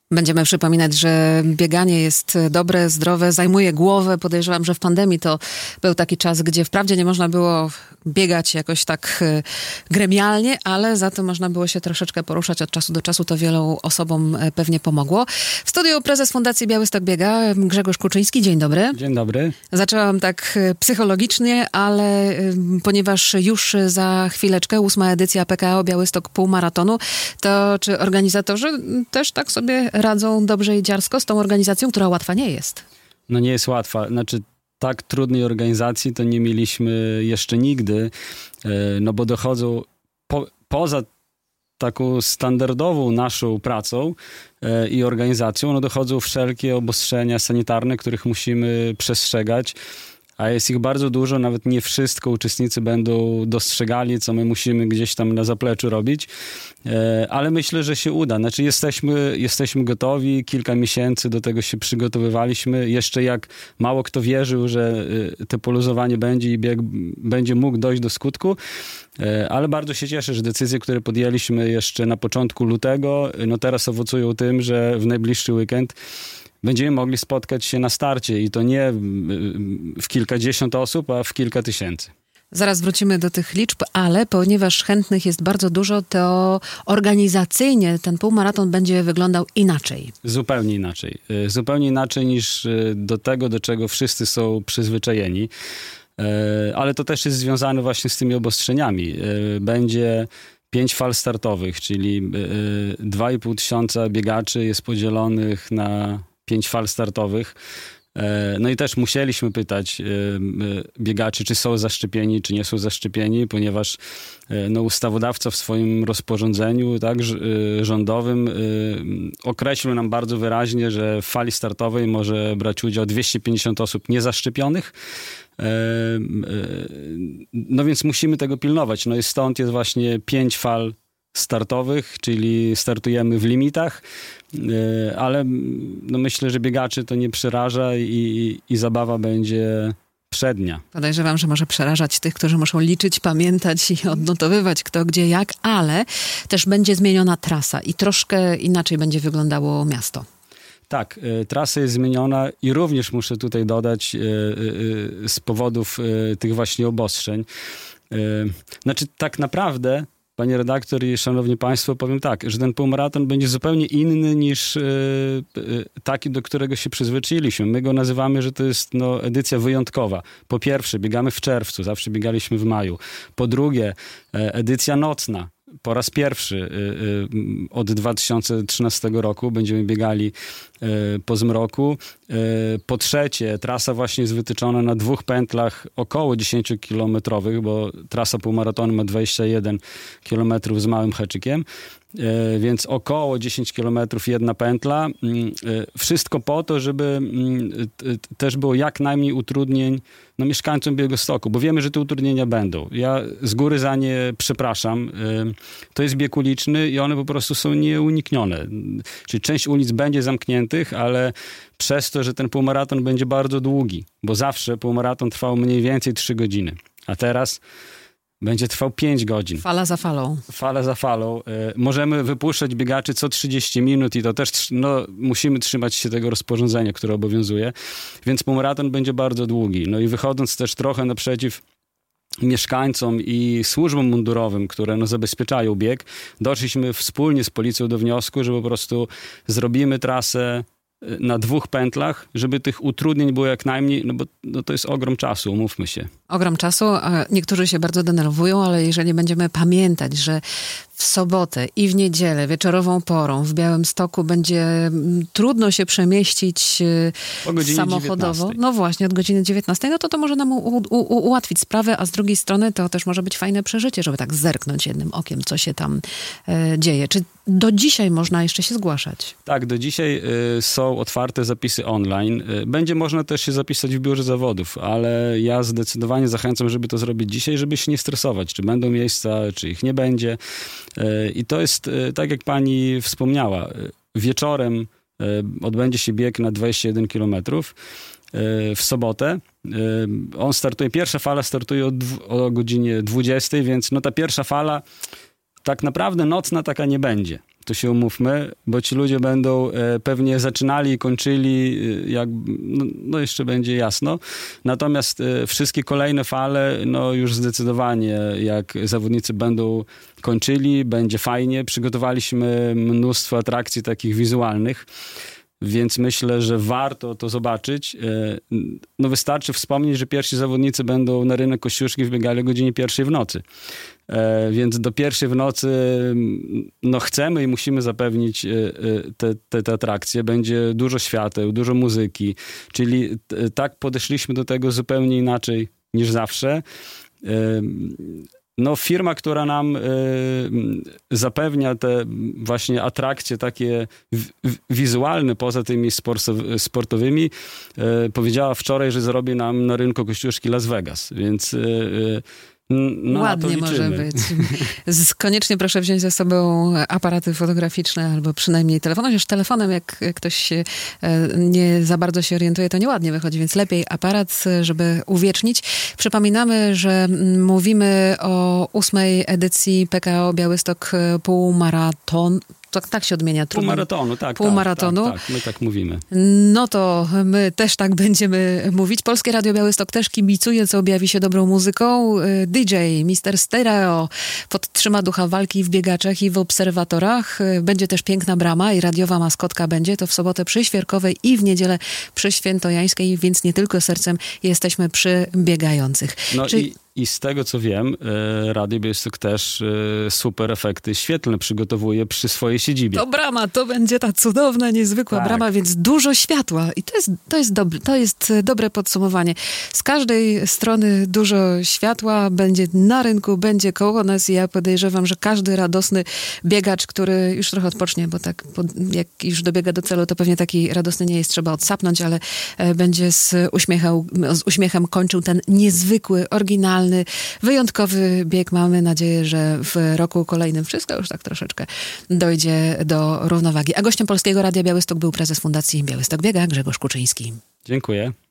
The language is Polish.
Będziemy przypominać, że bieganie jest dobre, zdrowe, zajmuje głowę. Podejrzewam, że w pandemii to był taki czas, gdzie wprawdzie nie można było biegać jakoś tak gremialnie, ale za to można było się troszeczkę poruszać od czasu do czasu. To wielu osobom pewnie pomogło. W studiu prezes Fundacji Białystok Biega, Grzegorz Kuczyński. Dzień dobry. Dzień dobry. Zaczęłam tak psychologicznie, ale ponieważ już za chwileczkę 8. edycja PKO Białystok Półmaratonu, to czy organizatorzy też tak sobie radzą dobrze i dziarsko z tą organizacją, która łatwa nie jest? No nie jest łatwa. Znaczy tak trudnej organizacji to nie mieliśmy jeszcze nigdy, no bo dochodzą poza taką standardową naszą pracą i organizacją, no dochodzą wszelkie obostrzenia sanitarne, których musimy przestrzegać. A jest ich bardzo dużo, nawet nie wszystko uczestnicy będą dostrzegali, co my musimy gdzieś tam na zapleczu robić, ale myślę, że się uda. Znaczy jesteśmy gotowi, kilka miesięcy do tego się przygotowywaliśmy. Jeszcze jak mało kto wierzył, że to poluzowanie będzie i bieg będzie mógł dojść do skutku, ale bardzo się cieszę, że decyzje, które podjęliśmy jeszcze na początku lutego, no teraz owocują tym, że w najbliższy weekend będziemy mogli spotkać się na starcie i to nie w kilkadziesiąt osób, a w kilka tysięcy. Zaraz wrócimy do tych liczb, ale ponieważ chętnych jest bardzo dużo, to organizacyjnie ten półmaraton będzie wyglądał inaczej. Zupełnie inaczej. Zupełnie inaczej niż do tego, do czego wszyscy są przyzwyczajeni. Ale to też jest związane właśnie z tymi obostrzeniami. Będzie 5 fal startowych, czyli 2,5 tysiąca biegaczy jest podzielonych na 5 fal startowych. No i też musieliśmy pytać biegaczy, czy są zaszczepieni, czy nie są zaszczepieni, ponieważ no, ustawodawca w swoim rozporządzeniu rządowym określił nam bardzo wyraźnie, że w fali startowej może brać udział 250 osób niezaszczepionych. No więc musimy tego pilnować. No i stąd jest właśnie 5 fal startowych, czyli startujemy w limitach, ale no myślę, że biegaczy to nie przeraża i zabawa będzie przednia. Podejrzewam, że może przerażać tych, którzy muszą liczyć, pamiętać i odnotowywać kto, gdzie, jak, ale też będzie zmieniona trasa i troszkę inaczej będzie wyglądało miasto. Tak, trasa jest zmieniona i również muszę tutaj dodać z powodów tych właśnie obostrzeń. Znaczy tak naprawdę, panie redaktor i szanowni państwo, powiem tak, że ten półmaraton będzie zupełnie inny niż taki, do którego się przyzwyczailiśmy. My go nazywamy, że to jest edycja wyjątkowa. Po pierwsze, biegamy w czerwcu, zawsze biegaliśmy w maju. Po drugie, edycja nocna. Po raz pierwszy od 2013 roku będziemy biegali po zmroku. Po trzecie, trasa właśnie jest wytyczona na 2 pętlach około 10-kilometrowych, bo trasa półmaratonu ma 21 kilometrów z małym haczykiem, więc około 10 kilometrów jedna pętla. Wszystko po to, żeby też było jak najmniej utrudnień mieszkańcom Białegostoku, bo wiemy, że te utrudnienia będą. Ja z góry za nie przepraszam. To jest bieg uliczny i one po prostu są nieuniknione. Czyli część ulic będzie zamkniętych, ale przez to, że ten półmaraton będzie bardzo długi, bo zawsze półmaraton trwał mniej więcej 3 godziny, a teraz będzie trwał 5 godzin. Fala za falą. Fala za falą. Możemy wypuszczać biegaczy co 30 minut i to też musimy trzymać się tego rozporządzenia, które obowiązuje. Więc półmaraton będzie bardzo długi. No i wychodząc też trochę naprzeciw mieszkańcom i służbom mundurowym, które zabezpieczają bieg, doszliśmy wspólnie z policją do wniosku, że po prostu zrobimy trasę na 2 pętlach, żeby tych utrudnień było jak najmniej, bo to jest ogrom czasu, umówmy się. Ogrom czasu, a niektórzy się bardzo denerwują, ale jeżeli będziemy pamiętać, że w sobotę i w niedzielę, wieczorową porą w Białymstoku będzie trudno się przemieścić samochodowo. 19. No właśnie, od godziny 19, no to może nam ułatwić sprawę, a z drugiej strony to też może być fajne przeżycie, żeby tak zerknąć jednym okiem, co się tam dzieje. Czy do dzisiaj można jeszcze się zgłaszać? Tak, do dzisiaj są otwarte zapisy online. Będzie można też się zapisać w biurze zawodów, ale ja zdecydowanie zachęcam, żeby to zrobić dzisiaj, żeby się nie stresować, czy będą miejsca, czy ich nie będzie. I to jest, tak jak pani wspomniała, wieczorem odbędzie się bieg na 21 kilometrów w sobotę. On startuje, pierwsza fala startuje o godzinie 20, więc ta pierwsza fala tak naprawdę nocna taka nie będzie. to się umówmy, bo ci ludzie będą pewnie zaczynali i kończyli, jak, no jeszcze będzie jasno. Natomiast wszystkie kolejne fale, no już zdecydowanie, jak zawodnicy będą kończyli, będzie fajnie. Przygotowaliśmy mnóstwo atrakcji takich wizualnych, więc myślę, że warto to zobaczyć. No wystarczy wspomnieć, że pierwsi zawodnicy będą na rynek Kościuszki wbiegali o godzinie 1 w nocy. Więc do 1 w nocy no chcemy i musimy zapewnić te atrakcje. Będzie dużo świateł, dużo muzyki. Czyli tak podeszliśmy do tego zupełnie inaczej niż zawsze. No firma, która nam zapewnia te właśnie atrakcje takie wizualne poza tymi sportowymi, powiedziała wczoraj, że zrobi nam na rynku Kościuszki Las Vegas, więc no, ładnie może być. Koniecznie proszę wziąć ze sobą aparaty fotograficzne albo przynajmniej telefon. Chociaż telefonem, jak ktoś nie za bardzo się orientuje, to nieładnie wychodzi, więc lepiej aparat, żeby uwiecznić. Przypominamy, że mówimy o 8. edycji PKO Białystok Półmaraton. Tak się odmienia. Półmaratonu, tak. Półmaratonu. Tak, my tak mówimy. No to my też tak będziemy mówić. Polskie Radio Białystok też kibicuje, co objawi się dobrą muzyką. DJ Mr. Stereo podtrzyma ducha walki w biegaczach i w obserwatorach. Będzie też piękna brama i radiowa maskotka będzie. To w sobotę przy Świerkowej i w niedzielę przy Świętojańskiej, więc nie tylko sercem jesteśmy przy biegających. No i z tego, co wiem, Radio Białystok też super efekty świetlne przygotowuje przy swojej siedzibie. To brama, to będzie ta cudowna, niezwykła brama, więc dużo światła. I to jest dobre podsumowanie. Z każdej strony dużo światła będzie na rynku, będzie koło nas i ja podejrzewam, że każdy radosny biegacz, który już trochę odpocznie, bo tak jak już dobiega do celu, to pewnie taki radosny nie jest, trzeba odsapnąć, ale będzie z uśmiechem kończył ten niezwykły, oryginalny, wyjątkowy bieg. Mamy nadzieję, że w roku kolejnym wszystko już tak troszeczkę dojdzie do równowagi. A gościem Polskiego Radia Białystok był prezes Fundacji Białystok Biega, Grzegorz Kuczyński. Dziękuję.